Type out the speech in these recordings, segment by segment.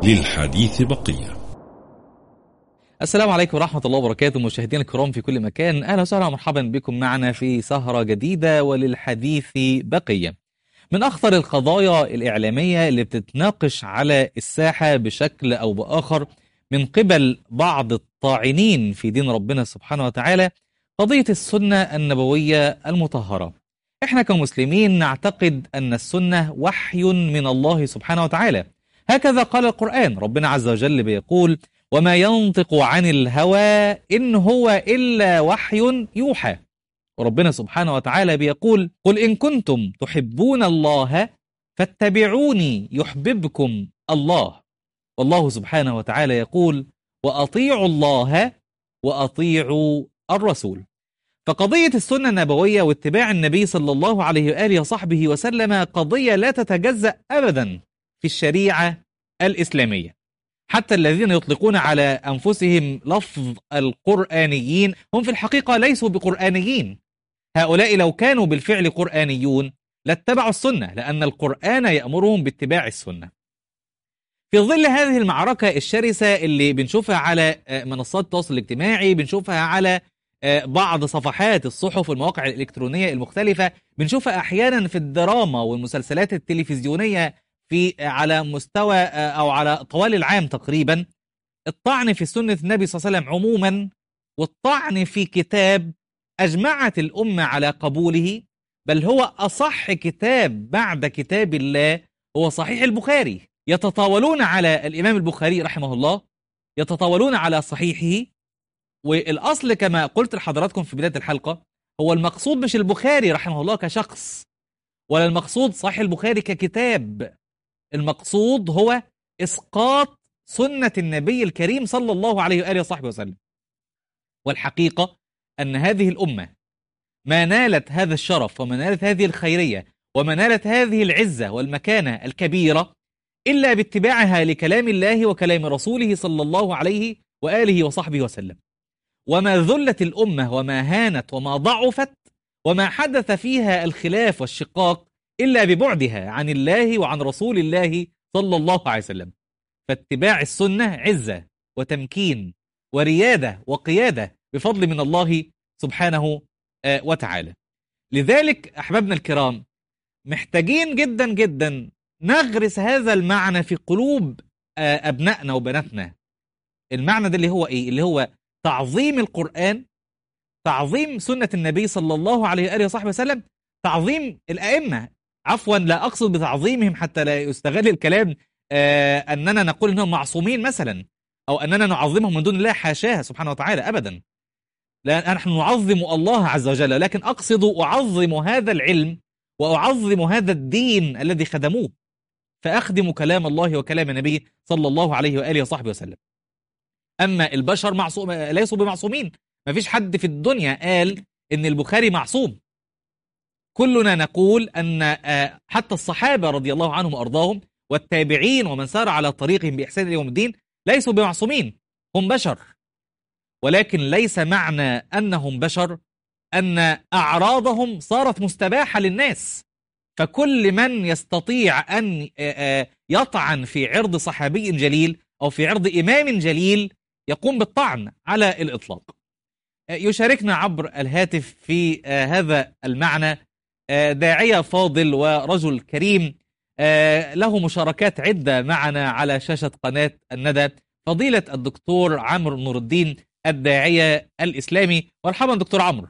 للحديث بقية. السلام عليكم ورحمة الله وبركاته، مشاهدينا الكرام في كل مكان، أهلا وسهلا ومرحبا بكم معنا في سهرة جديدة وللحديث بقية. من أخطر القضايا الإعلامية اللي بتتناقش على الساحة بشكل أو بآخر من قبل بعض الطاعنين في دين ربنا سبحانه وتعالى قضية السنة النبوية المطهرة. إحنا كمسلمين نعتقد أن السنة وحي من الله سبحانه وتعالى، هكذا قال القرآن. ربنا عز وجل بيقول: وما ينطق عن الهوى إن هو إلا وحي يوحى. وربنا سبحانه وتعالى بيقول: قل إن كنتم تحبون الله فاتبعوني يحببكم الله. والله سبحانه وتعالى يقول: وأطيعوا الله وأطيعوا الرسول. فقضية السنة النبوية واتباع النبي صلى الله عليه وآله وصحبه وسلم قضية لا تتجزأ أبدا في الشريعة الإسلامية. حتى الذين يطلقون على أنفسهم لفظ القرآنيين هم في الحقيقة ليسوا بقرآنيين. هؤلاء لو كانوا بالفعل قرآنيون لاتبعوا السنة، لأن القرآن يأمرهم باتباع السنة. في ظل هذه المعركة الشرسة اللي بنشوفها على منصات التواصل الاجتماعي، بنشوفها على بعض صفحات الصحف والمواقع الإلكترونية المختلفة، بنشوفها أحيانا في الدراما والمسلسلات التلفزيونية على مستوى أو على طوال العام تقريبا، الطعن في سنة النبي صلى الله عليه وسلم عموما، والطعن في كتاب أجمعت الأمة على قبوله، بل هو أصح كتاب بعد كتاب الله هو صحيح البخاري. يتطاولون على الإمام البخاري رحمه الله، يتطاولون على صحيحه. والأصل كما قلت لحضراتكم في بداية الحلقة، هو المقصود مش البخاري رحمه الله كشخص، ولا المقصود صحيح البخاري ككتاب. المقصود هو إسقاط سنة النبي الكريم صلى الله عليه وآله وصحبه وسلم. والحقيقة أن هذه الأمة ما نالت هذا الشرف وما نالت هذه الخيرية وما نالت هذه العزة والمكانة الكبيرة إلا باتباعها لكلام الله وكلام رسوله صلى الله عليه وآله وصحبه وسلم. وما ذلت الأمة وما هانت وما ضعفت وما حدث فيها الخلاف والشقاق إلا ببعدها عن الله وعن رسول الله صلى الله عليه وسلم. فاتباع السنة عزة وتمكين وريادة وقيادة بفضل من الله سبحانه وتعالى. لذلك أحبابنا الكرام، محتاجين جدا جدا نغرس هذا المعنى في قلوب أبنائنا وبناتنا. المعنى ده اللي هو إيه؟ اللي هو تعظيم القرآن، تعظيم سنة النبي صلى الله عليه وآله وصحبه وسلم، تعظيم الأئمة. عفوا، لا أقصد بتعظيمهم حتى لا يستغل الكلام أننا نقول أنهم معصومين مثلا، أو أننا نعظمهم من دون الله، حاشاها سبحانه وتعالى أبدا. لا، نحن نعظم الله عز وجل، لكن أقصد أعظم هذا العلم وأعظم هذا الدين الذي خدموه، فأخدم كلام الله وكلام النبي صلى الله عليه وآله وصحبه وسلم. أما البشر معصوم ليسوا بمعصومين. ما فيش حد في الدنيا قال إن البخاري معصوم. كلنا نقول أن حتى الصحابة رضي الله عنهم وأرضاهم والتابعين ومن سار على طريقهم بإحسان يوم الدين ليسوا بمعصومين، هم بشر. ولكن ليس معنى أنهم بشر أن أعراضهم صارت مستباحة للناس. فكل من يستطيع أن يطعن في عرض صحابي جليل أو في عرض إمام جليل يقوم بالطعن على الإطلاق. يشاركنا عبر الهاتف في هذا المعنى داعية فاضل ورجل كريم له مشاركات عدة معنا على شاشة قناة الندى، فضيلة الدكتور عمرو نور الدين الداعية الإسلامي. مرحبا دكتور عمرو.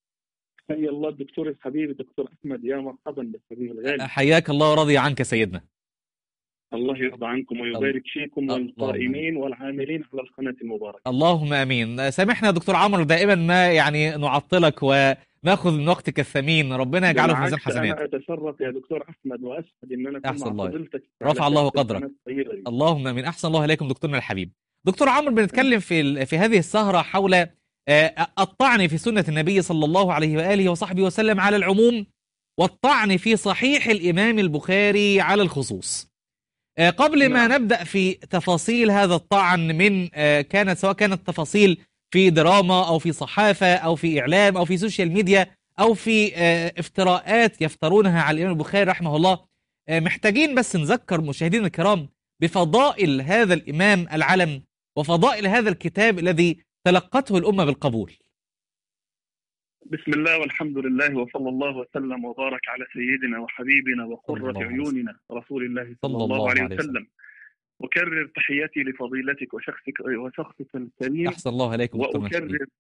حيا الله الدكتور الحبيب الدكتور أحمد، يا مرحبا بالحبيب الغالي. حياك الله ورضي عنك سيدنا. الله يرضى عنكم ويبارك فيكم والقائمين والعاملين على القناة المباركة. اللهم امين. سامحنا دكتور عمرو، دائما ما يعني نعطلك وناخذ من وقتك الثمين، ربنا يجعله في ميزان حسنات. انا اتشرف يا دكتور احمد واسعد ان انا احسن الله فضلتك، رفع الله قدرك. اللهم امين. احسن الله اليكم دكتورنا الحبيب. دكتور عمرو، بنتكلم في هذه السهرة حول الطعن في سنة النبي صلى الله عليه وآله وصحبه وسلم على العموم، والطعن في صحيح الإمام البخاري على الخصوص. قبل ما نبدأ في تفاصيل هذا الطعن من سواء كانت تفاصيل في دراما أو في صحافة أو في إعلام أو في سوشيال ميديا أو في افتراءات يفترونها على الإمام البخاري رحمه الله، محتاجين بس نذكر مشاهدينا الكرام بفضائل هذا الإمام العلم وفضائل هذا الكتاب الذي تلقته الأمة بالقبول؟ بسم الله والحمد لله وصلى الله وسلم وبارك على سيدنا وحبيبنا صلى وقرة الله عليه وسلم. عيوننا رسول الله صلى صلى الله الله عليه عليه وسلم. وسلم. أكرر تحياتي لفضيلتك وشخصك الكريم، أحسن الله إليكم دكتور مجدي. وأكرر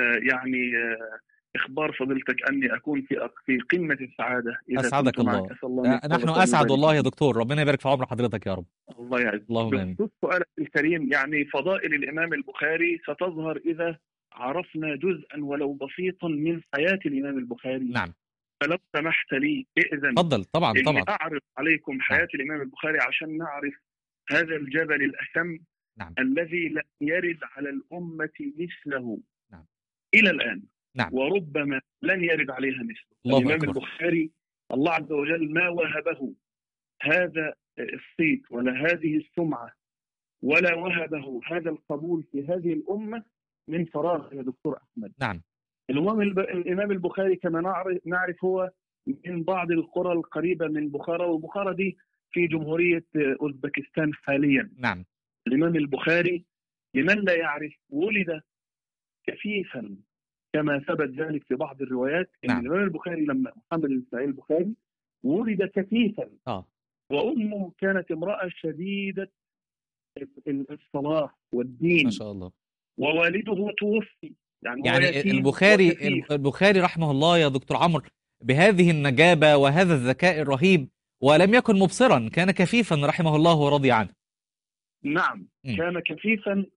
إخبار فضيلتك أني أكون في قمة السعادة إذا أسعدك كنت معك. الله. أسأل الله أن نحن يحفظك أسعد والله يا فيك. دكتور، ربنا يبارك في عمر حضرتك يا رب. الله يعزك. اللهم آمين. بخصوص سؤالك الكريم، فضائل الإمام البخاري ستظهر إذا عرفنا جزءا ولو بسيطا من حياة الإمام البخاري. نعم. فلو سمحت لي إذن تفضل. طبعا طبعا. أعرض عليكم حياة الإمام البخاري عشان نعرف هذا الجبل الأسم. نعم. الذي لم يرد على الأمة مثله. نعم. إلى الآن. نعم. وربما لن يرد عليها مثله. الله الإمام أكبر. البخاري الله عز وجل ما وهبه هذا الصيت ولا هذه السمعة ولا وهبه هذا القبول في هذه الأمة من فراغ يا دكتور أحمد. نعم. الإمام البخاري كما نعرف هو من بعض القرى القريبة من بخارى، وبخارى دي في جمهورية أوزبكستان حاليا. نعم. الإمام البخاري لمن لا يعرف ولد كفيفا كما ثبت ذلك في بعض الروايات. نعم. الإمام البخاري لما محمد بن إسماعيل البخاري ولد كفيفا. وأمه كانت امرأة شديدة الصلاح والدين ما شاء الله. ووالده توفي. البخاري رحمه الله يا دكتور عمرو بهذه النجابة وهذا الذكاء الرهيب، ولم يكن مبصرا، كان كفيفا رحمه الله ورضي عنه. نعم. كان كفيفا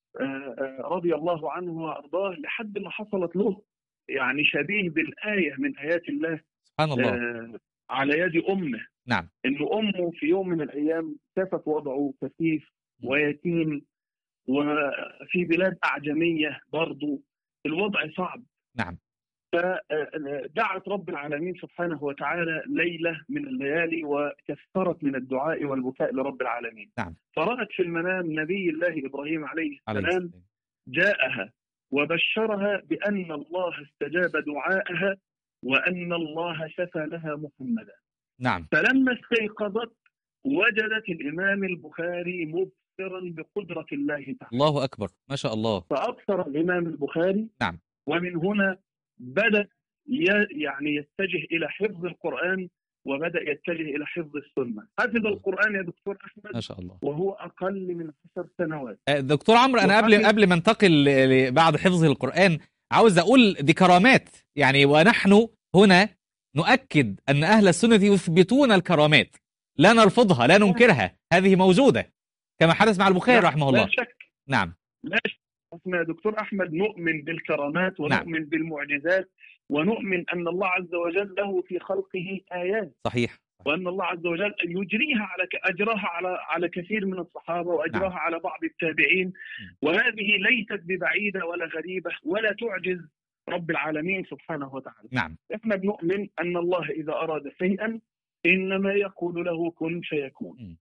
رضي الله عنه وأرضاه لحد ما حصلت له شبيه بالآية من آيات الله سبحان الله على يد أمه. نعم. إن أمه في يوم من الأيام شافت وضعه كفيف ويتيم وفي بلاد أعجمية برضو الوضع صعب. نعم. فدعت رب العالمين سبحانه وتعالى ليلة من الليالي وكثرت من الدعاء والبكاء لرب العالمين. نعم. فرأت في المنام نبي الله إبراهيم عليه السلام جاءها وبشرها بأن الله استجاب دعائها وأن الله شفى لها محمدا. نعم. فلما استيقظت وجدت الإمام البخاري مبصرا بقدرة الله تعالى. الله أكبر ما شاء الله. فأبصر الإمام البخاري. نعم. ومن هنا بدأ يتجه إلى حفظ القرآن وبدأ يتجه إلى حفظ السنة. حفظ القرآن يا دكتور أحمد ما شاء الله وهو أقل من 10 سنوات. دكتور عمرو أنا قبل ما انتقل بعد حفظ القرآن عاوز أقول دي كرامات، ونحن هنا نؤكد أن أهل السنة يثبتون الكرامات، لا نرفضها لا ننكرها، هذه موجودة كما حدث مع البخاري رحمه الله. لا شك. نعم. لا شك يا دكتور أحمد، نؤمن بالكرامات ونؤمن بالمعجزات ونؤمن أن الله عز وجل له في خلقه آيات. صحيح. وأن الله عز وجل يجريها أجراها على كثير من الصحابة وأجراها نعم. على بعض التابعين. وهذه ليست ببعيدة ولا غريبة ولا تعجز رب العالمين سبحانه وتعالى. نعم. إحنا بنؤمن أن الله إذا أراد شيئا إنما يقول له كن فيكون.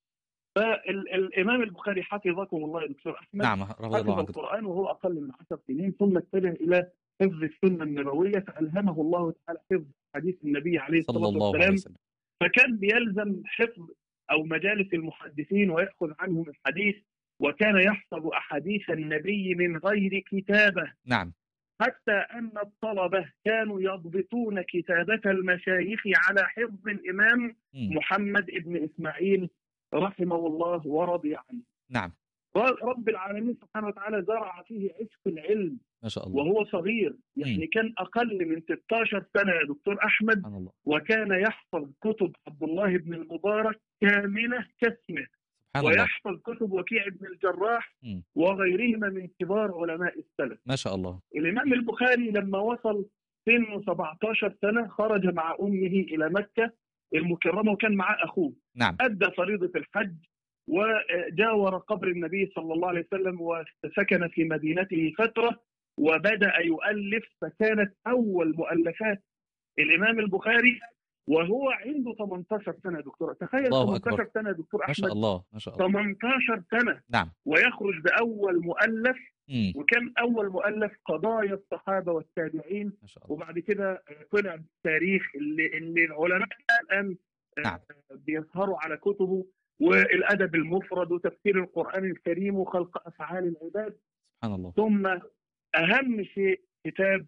فالإمام البخاري حفظكم الله يا دكتور أحمد. نعم. حفظ القرآن وهو أقل من 10 سنين، ثم اتجه إلى حفظ السنة النبوية فألهمه الله تعالى حفظ حديث النبي عليه الصلاة والسلام. فكان بيلزم حفظ أو مجالس المحدثين ويأخذ عنهم الحديث، وكان يحفظ أحاديث النبي من غير كتابة. نعم. حتى أن الطلبة كانوا يضبطون كتابة المشايخ على حفظ الإمام محمد بن إسماعيل رحمه الله ورضي عنه. نعم. رب العالمين سبحانه وتعالى زرع فيه عشق العلم ما شاء الله. وهو صغير، كان أقل من 16 سنة يا دكتور أحمد. وكان يحفظ كتب عبد الله بن المبارك كاملة كاسمه، ويحفظ كتب وكيع بن الجراح وغيرهما من كبار علماء السلف. ما شاء الله. الإمام البخاري لما وصل سن 17 سنة خرج مع أمه إلى مكة المكرمة وكان معاه أخوه. نعم. أدى فريضة الحج وجاور قبر النبي صلى الله عليه وسلم وسكن في مدينته فترة وبدأ يؤلف. فكانت أول مؤلفات الإمام البخاري وهو عنده 18 سنة دكتور. تخيل 18 سنة دكتور أحمد. ما شاء الله ما شاء الله. 18 سنة. نعم. ويخرج بأول مؤلف. وكان أول مؤلف قضايا الصحابة والتابعين. وبعد كده طلع التاريخ اللي العلماء الآن نعم. بيظهروا على كتبه والأدب المفرد وتفسير القرآن الكريم وخلق أفعال العباد. سبحان الله. ثم أهم شيء كتاب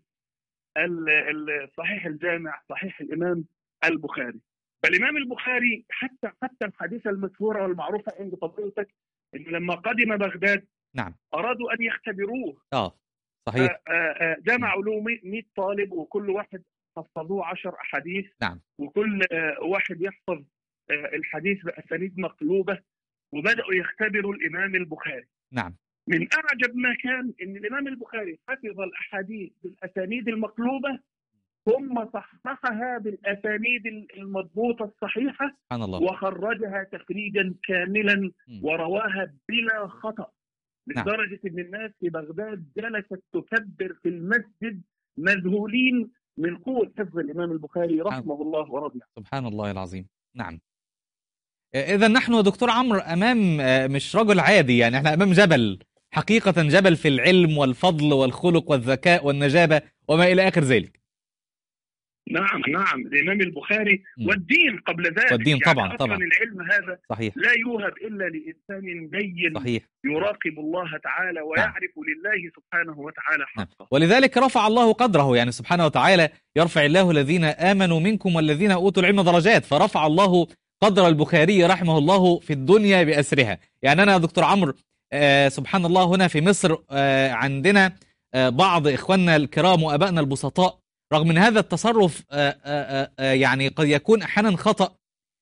صحيح الجامع، صحيح الإمام البخاري. فالإمام البخاري حتى الحديثة المشهورة والمعروفة عند فضيلتك إنه لما قدم بغداد نعم أرادوا أن يختبروه. صحيح. جمعوا له 100 طالب، وكل واحد حفظوه 10 أحاديث. نعم. وكل واحد يحفظ الحديث بأسانيد مقلوبة، وبدأوا يختبروا الإمام البخاري. نعم. من أعجب ما كان إن الإمام البخاري حفظ الأحاديث بالأسانيد المقلوبة ثم صححها بالأسانيد المضبوطة الصحيحة، سبحان الله. وخرجها تخريجا كاملا ورواها بلا خطأ، لدرجة إن الناس في بغداد جلست تكبر في المسجد مذهولين من قوة حفظ الإمام البخاري رحمه الله ورضي عنه. سبحان الله العظيم. نعم. إذا نحن دكتور عمرو أمام مش رجل عادي، يعني احنا أمام جبل، حقيقة جبل في العلم والفضل والخلق والذكاء والنجابة وما إلى آخر ذلك. نعم الإمام البخاري والدين قبل ذلك. والدين يعني طبعا. العلم هذا صحيح. لا يوهب إلا لإنسان دين صحيح. يراقب الله تعالى ويعرف لله سبحانه وتعالى حقه. ولذلك رفع الله قدره، يعني سبحانه وتعالى يرفع الله الذين آمنوا منكم والذين أوتوا العلم درجات، فرفع الله قدر البخاري رحمه الله في الدنيا بأسرها. يعني أنا يا دكتور عمرو سبحان الله هنا في مصر عندنا بعض إخواننا الكرام وأبائنا البسطاء، رغم من هذا التصرف يعني قد يكون أحيانا خطأ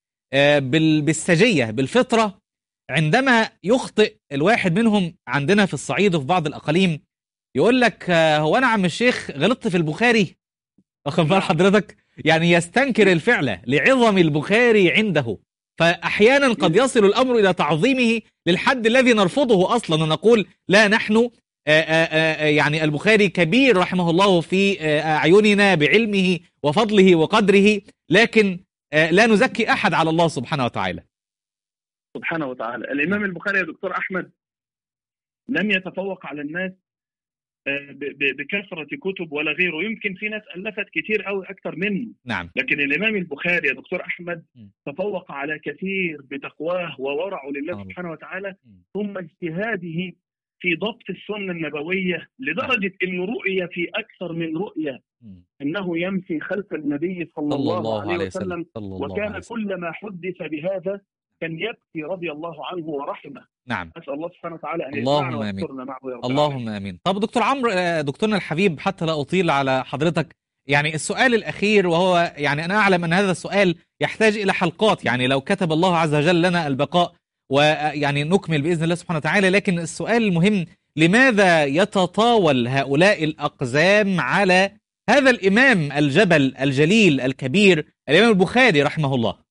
بالسجية بالفطرة، عندما يخطئ الواحد منهم عندنا في الصعيد وفي بعض الأقاليم يقول لك هو أنا عم الشيخ غلطت في البخاري، واخد بال حضرتك؟ يعني يستنكر الفعل لعظم البخاري عنده، فأحيانا قد يصل الأمر إلى تعظيمه للحد الذي نرفضه أصلا ونقول لا، نحن يعني البخاري كبير رحمه الله في أعيننا بعلمه وفضله وقدره، لكن لا نزكي أحد على الله سبحانه وتعالى. سبحانه وتعالى. الإمام البخاري يا دكتور أحمد لم يتفوق على الناس بكثرة كتب ولا غيره، يمكن في ناس ألفت كتير أو أكثر منه. نعم. لكن الإمام البخاري يا دكتور أحمد تفوق على كثير بتقواه وورعه لله سبحانه وتعالى، ثم اجتهاده في ضبط السنة النبوية، لدرجة أنه رؤية في أكثر من رؤية أنه يمشي خلف النبي صلى الله عليه وسلم، وكان كلما حدث بهذا كان يبكي رضي الله عنه ورحمه. نعم. أسأل الله سبحانه وتعالى أن اللهم آمين. اللهم آمين. طب دكتور عمرو، دكتورنا الحبيب، حتى لا أطيل على حضرتك، يعني السؤال الأخير، وهو يعني أنا أعلم أن هذا السؤال يحتاج إلى حلقات، يعني لو كتب الله عز وجل لنا البقاء ويعني نكمل بإذن الله سبحانه وتعالى، لكن السؤال المهم: لماذا يتطاول هؤلاء الأقزام على هذا الإمام الجبل الجليل الكبير الإمام البخاري رحمه الله؟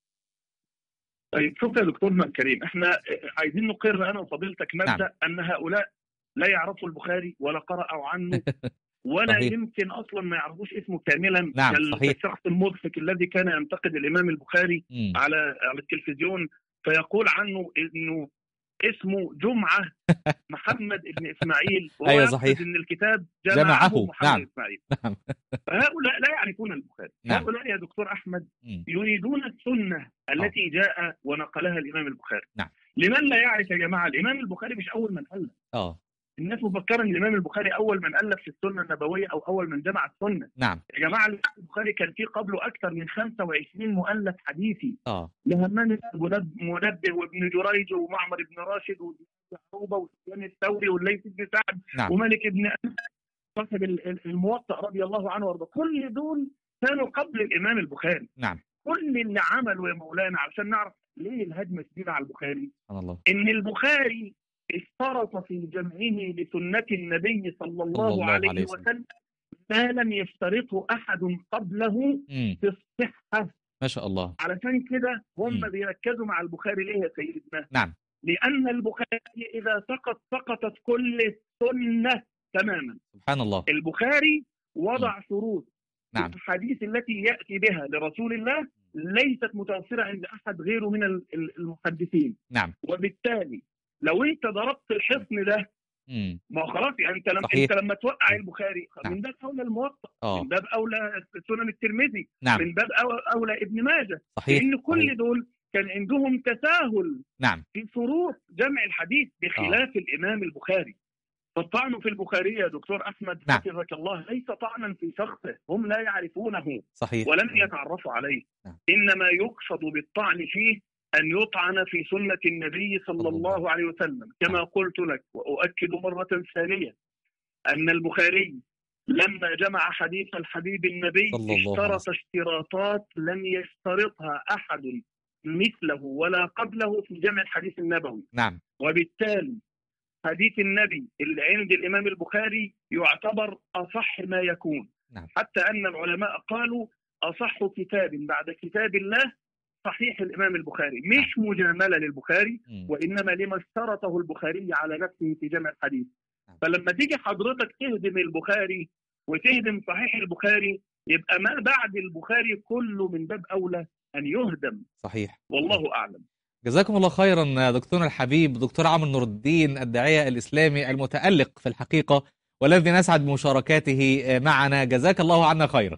طيب شوف يا دكتورنا الكريم، احنا عايزين نقر انا وفضيلتك مبدأ ان هؤلاء لا يعرفوا البخاري ولا قرأوا عنه ولا صحيح. يمكن اصلا ما يعرفوش اسمه كاملا. نعم. صحيح. الشخص المضحك الذي كان ينتقد الامام البخاري على التلفزيون فيقول عنه انه اسمه جمعة محمد ابن إسماعيل، أيوة صحيح. إن الكتاب جمعه محمد نعم. إسماعيل. نعم. فهؤلاء لا يعرفون البخاري. نعم. هؤلاء يا دكتور أحمد يريدون السنة التي جاء ونقلها الإمام البخاري. نعم. لمن لا يعرف يا جماعة، الإمام البخاري مش أول من ألف. الناس مفكرة ان الامام البخاري اول من الف في السنه النبويه او اول من جمع السنه. نعم يا جماعه الامام البخاري كان في قبله اكثر من 25 مؤلف حديثي لهمام المنبه وابن جريج ومعمر بن راشد ويعقوب وسفيان الثوري والليث بن سعد. نعم. ومالك بن انس صاحب الموطأ رضي الله عنه وارضاه، كل دول كانوا قبل الامام البخاري. نعم. كل اللي عمله يا مولانا عشان نعرف ليه الهجمه الشديده على البخاري، سبحان الله، ان البخاري اشترط في جمعه لسنة النبي صلى الله عليه وسلم ما لم يشترطه أحد قبله في الصحة. ما شاء الله. علشان كده هم بيركزوا مع البخاري ليه يا سيدنا؟ نعم. لأن البخاري إذا سقطت كل السنة تماما. سبحان الله. البخاري وضع شروط. نعم. الحديث التي يأتي بها لرسول الله ليست متوفرة عند أحد غيره من المحدثين. نعم. وبالتالي لو انت ضربت الحصن ده ما خلاص يعني انت لما توقع البخاري من باب اولى الموطأ، من باب اولى سنن الترمذي، من باب اولى ابن ماجه، صحيح. لان كل دول كان عندهم تساهل نعم في شروط جمع الحديث بخلاف الإمام البخاري. فالطعن في البخاري يا دكتور أحمد نعم. حفظك الله ليس طعنا في شخصه، هم لا يعرفونه صحيح ولم يتعرفوا عليه. نعم. إنما يقصد بالطعن فيه أن يطعن في سنة النبي صلى الله عليه وسلم، كما قلت لك وأؤكد مرة ثانية أن البخاري لما جمع حديث الحبيب النبي اشترط اشتراطات لم يشترطها أحد مثله ولا قبله في جمع الحديث النبوي. نعم. وبالتالي حديث النبي اللي عند الإمام البخاري يعتبر أصح ما يكون. نعم. حتى أن العلماء قالوا أصح كتاب بعد كتاب الله صحيح الإمام البخاري، مش مجاملة للبخاري وإنما لما اشترطه البخاري على نفسه في جمع الحديث. فلما تيجي حضرتك تهدم البخاري وتهدم صحيح البخاري يبقى ما بعد البخاري كله من باب أولى أن يهدم. صحيح. والله أعلم. جزاكم الله خيرا دكتورنا الحبيب دكتور عمرو نور الدين، الداعية الإسلامي المتألق في الحقيقة والذي نسعد بمشاركته معنا. جزاك الله عنا خيرا.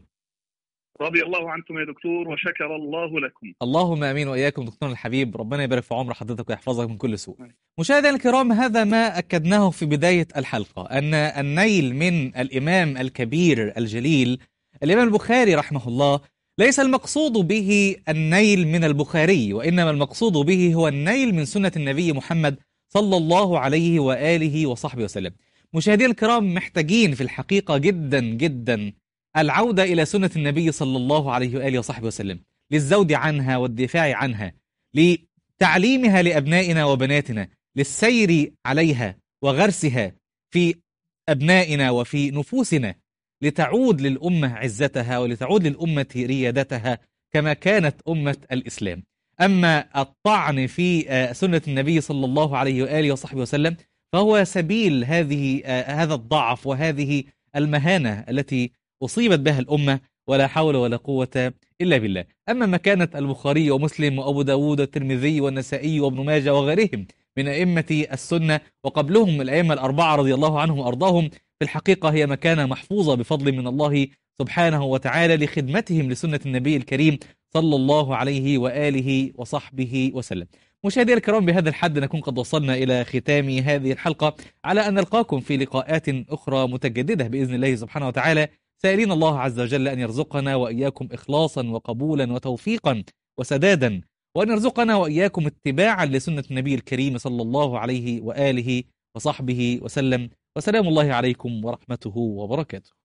رضي الله عنكم يا دكتور وشكر الله لكم. اللهم امين واياكم دكتورنا الحبيب، ربنا يبارك في عمر حضرتك ويحفظك من كل سوء. مشاهدينا الكرام، هذا ما اكدناه في بدايه الحلقه، ان النيل من الامام الكبير الجليل الامام البخاري رحمه الله ليس المقصود به النيل من البخاري، وانما المقصود به هو النيل من سنه النبي محمد صلى الله عليه واله وصحبه وسلم. مشاهدينا الكرام، محتاجين في الحقيقه جدا جدا العودة إلى سنة النبي صلى الله عليه وآله وصحبه وسلم، للزود عنها والدفاع عنها، لتعليمها لأبنائنا وبناتنا، للسير عليها وغرسها في أبنائنا وفي نفوسنا، لتعود للأمة عزتها ولتعود للأمة ريادتها كما كانت أمة الإسلام. أما الطعن في سنة النبي صلى الله عليه وآله وصحبه وسلم فهو سبيل هذا الضعف وهذه المهانة التي أصيبت بها الأمة، ولا حول ولا قوة إلا بالله. أما مكانة البخاري ومسلم وأبو داود والترمذي والنسائي وابن ماجه وغيرهم من أئمة السنة وقبلهم الأئمة الأربعة رضي الله عنهم وأرضاهم، في الحقيقة هي مكانة محفوظة بفضل من الله سبحانه وتعالى لخدمتهم لسنة النبي الكريم صلى الله عليه وآله وصحبه وسلم. مشاهدينا الكرام، بهذا الحد نكون قد وصلنا إلى ختام هذه الحلقة، على أن نلقاكم في لقاءات أخرى متجددة بإذن الله سبحانه وتعالى، سائلين الله عز وجل أن يرزقنا وإياكم إخلاصا وقبولا وتوفيقا وسدادا، وأن يرزقنا وإياكم اتباعا لسنة النبي الكريم صلى الله عليه وآله وصحبه وسلم. وسلام الله عليكم ورحمته وبركاته.